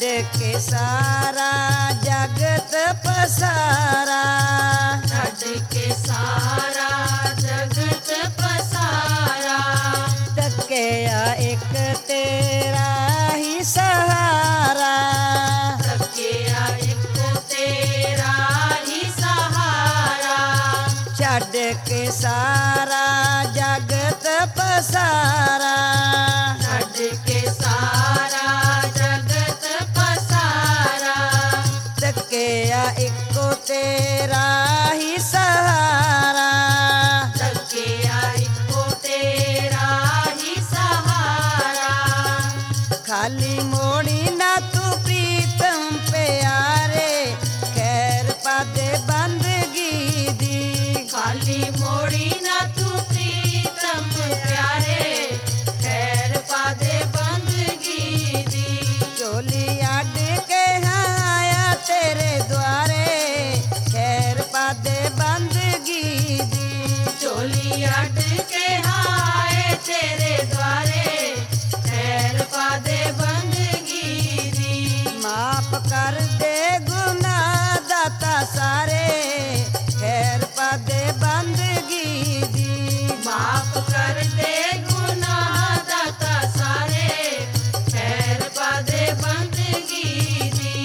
के सारा जगत पसारा, छड़ के सारा जगत पसारा, तकिया एक तेरा ही सहारा, तकिया एक तेरा ही सहारा, छड़ के सारा जगत पसारा, छड़ के सारा जगत पसारा, तकिया एक तेरा ही सहारा, तकिया एक तेरा ही सहारा, खाली मोड़ी ना तू प्रीतम प्यारे, खैर पादे बंदगी दी, खाली मोड़ी ना तू प्रीतम प्यारे, खैर पादे बंदगी दी, चोली अड के हाँ आया तेरे द्वारे, खैर पादे बंदगी दी, चोली अड के हाय तेरे द्वारे, खैर पादे बंदगी दी, माफ कर दे गुनाह दाता सारे, खैर पादे बंदगी दी, माफ कर दे गुनाह दाता सारे, खैर पादे बंदगी दी।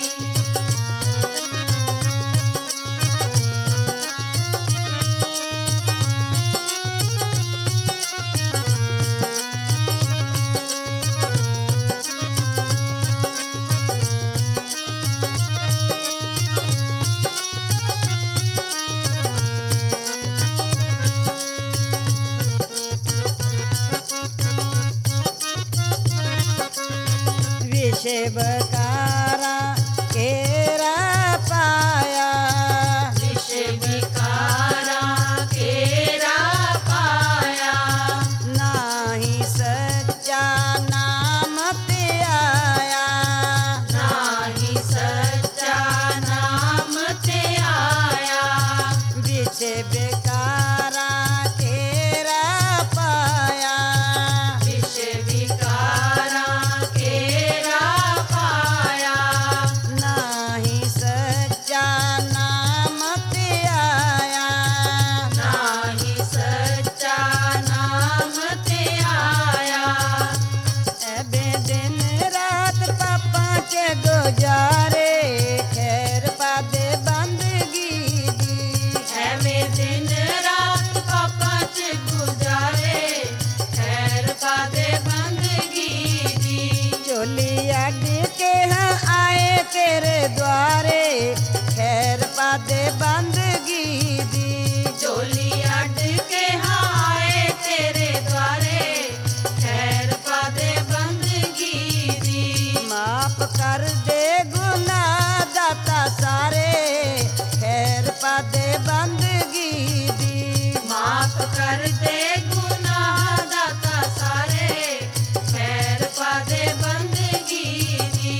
विषबकारा केरा पाया, विष विकारा केरा पाया, नाही सच्चा नाम ते आया, नाही सच्चा नाम ते आया, विष बेकारा केरा पाया, विष विकारा केरा पाया, नाही सच्चा नाम ते आया, नाही सच्चा नाम ते आया, एबे दिन रात पापा के गुजारे, खैर पादे बंदगी दी, एवें दिन रात पापा च गुजारे, खैर पादे बंदगी दी, चोली अड के हाँ आए तेरे द्वारे, खैर पादे बंदगी दी, चोली अड के हाय तेरे द्वारे, खैर पादे बंदगी दी, माफ कर दे गुनाह दाता सारे, खैर पादे बंदगी दी, माफ कर दे गुनाह दाता सारे, खैर पादे बंदगी दी।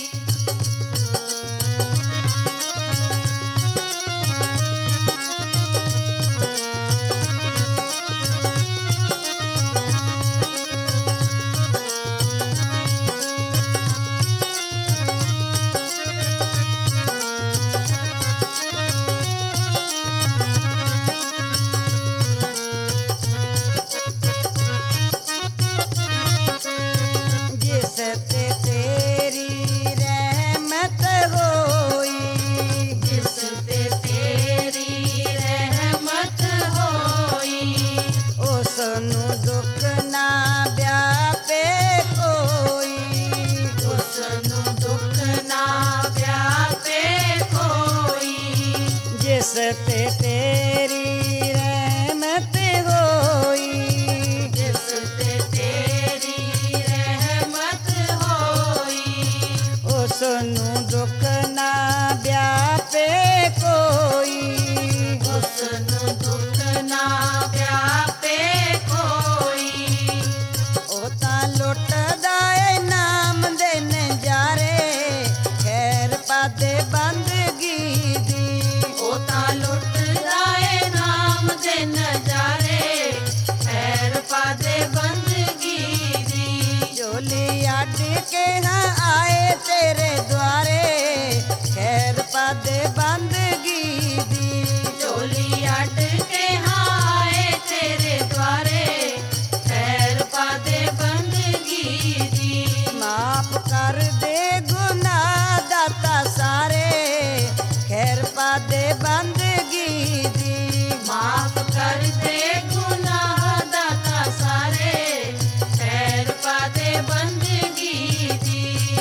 जिस ते तेरी रहमत होई, जिस पे तेरी रहमत होई, उसनु दुख ना व्यापे कोई, उसनु दुख ना व्यापे कोई, जिस ते तेरी रहमत होई, जिस पे तेरी रहमत होई, उसनु दुख ना व्यापे कोई, उसनु दुख ना व्यापे कोई, ओ ता लुटदा ए नाम दे नजारे, खैर पादे बंदगी दी, ओ ता लुट राए नाम दे नजारे, खैर पादे बंदगी दी, चोली अड के हाँ आए तेरे द्वारे खैर पादे बंदगी दी झोली अट के हाय तेरे द्वारे खैर पादे बंदगी दी माफ कर दे गुनाह दाता सारे खैर पादे बंदगी दी माफ कर दे गुनाह दाता सारे खैर पादे बंदगी दी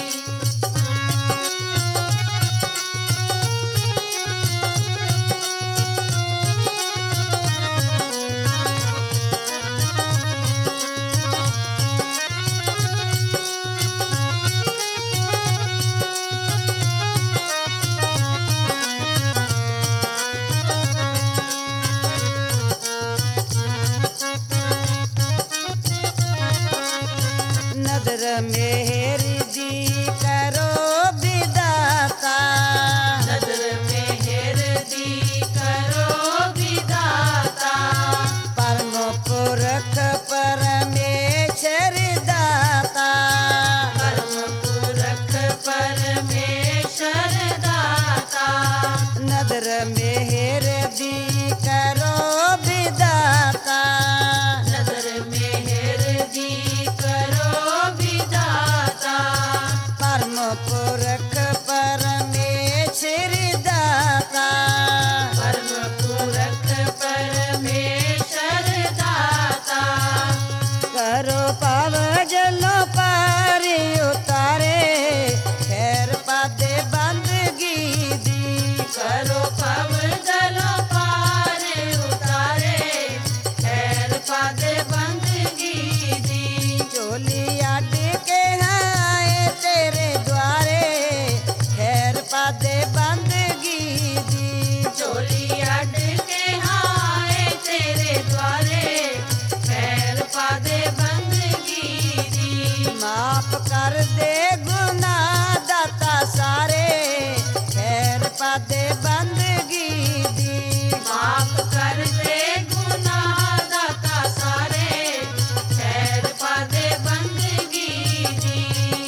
नदर मेहर दी करो विदाता नजर मेहर दी करो विदाता परम पुरख परमेश्वर दाता परम पुरख परमेश्वर दाता नदर मेहर दी करो विदाता नजर मेहर दी करो विदाता परम पुरख परमेश्वर दाता परम पुरख परमेश्वर दाता करो पाव जलो पारी उतारे खैर पादे बंदगी दी करो पव जलो पार उतारे खैर पादे बंदगी दी चोली अड के आए तेरे द्वारे खैर पादे बंदगी दी चोली अड के हाय तेरे द्वारे खैर पादे बंदगी दी माफ कर दे गुनाह दाता सारे खैर पादे बंदगी दी माफ कर दे गुनाह दाता सारे खैर पादे बंदगी दी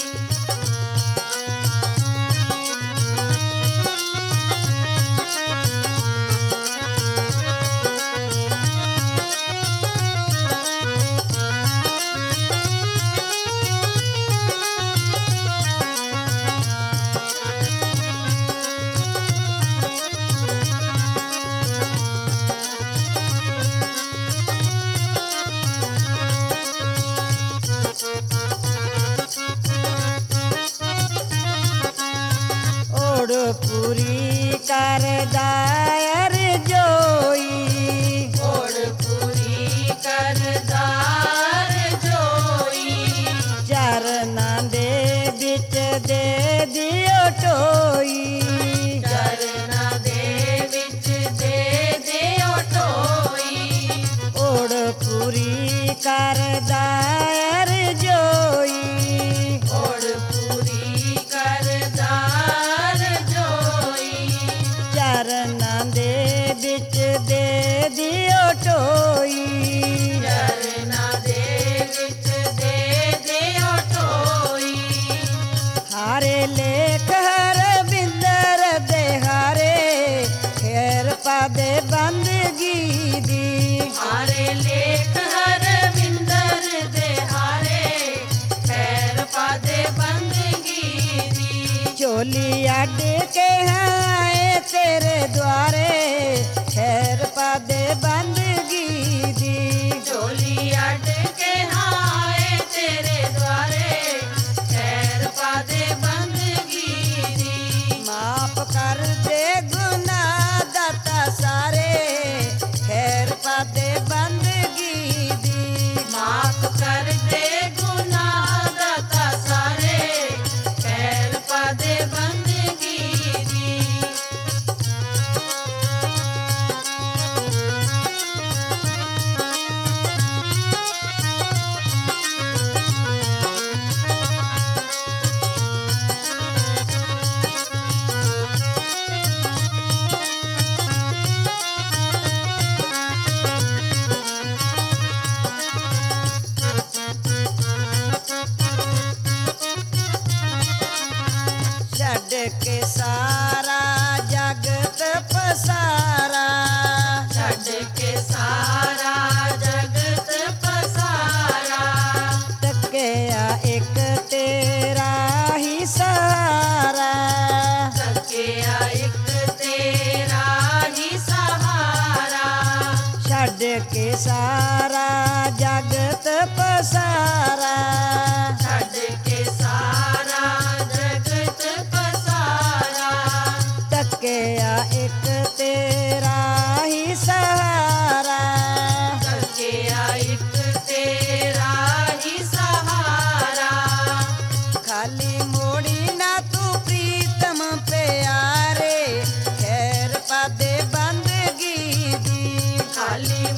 ओढ़ पूरी कर दायर जोई ओढ़ पूरी करदार जोई चरना दे बिच दे दियो टोई चरना दे विच दे दियो टोई ओढ़ पूरी कर दायर जोई ओढ़ पूरी करदार जोई चरना दे बिच दे दियो टोई चरना दे विच दे दियो टोई हारे लेख हर बिंदर दे हारे खैर पादे बंदगी दी हारे लेख हर बिंदर दे हारे खैर पादे बंदगी दी चोली अड के आए तेरे द्वारे खैर पादे बंदगी दी झोली अट के हाय तेरे द्वारे खैर पादे बंदगी दी माफ कर दे गुनाह दाता सारे खैर पादे बंदगी दी माफ कर दे गुनाह दाता सारे खैर पादे बंदगी दी के सारा जगत पसारा ਛੱਡ ਕੇ ਸਾਰਾ ਜਗਤ ਪਸਾਰਾ तकिया एक तेरा ही सहारा ਤੱਕਿਆ ਇੱਕ ਤੇਰਾ ਹੀ ਸਹਾਰਾ छड़ के सारा जगत पसारा ਛੱਡ ਕੇ ਸਾਰਾ ਜਗਤ ਪਸਾਰਾ तकिया एक तेरा ही सहारा ਤੱਕਿਆ ਇੱਕ ਤੇਰਾ ਹੀ ਸਹਾਰਾ खाली मोड़ी ना तू प्रीतम प्यारे खैर पादे बंदगी दी ਖਾਲੀ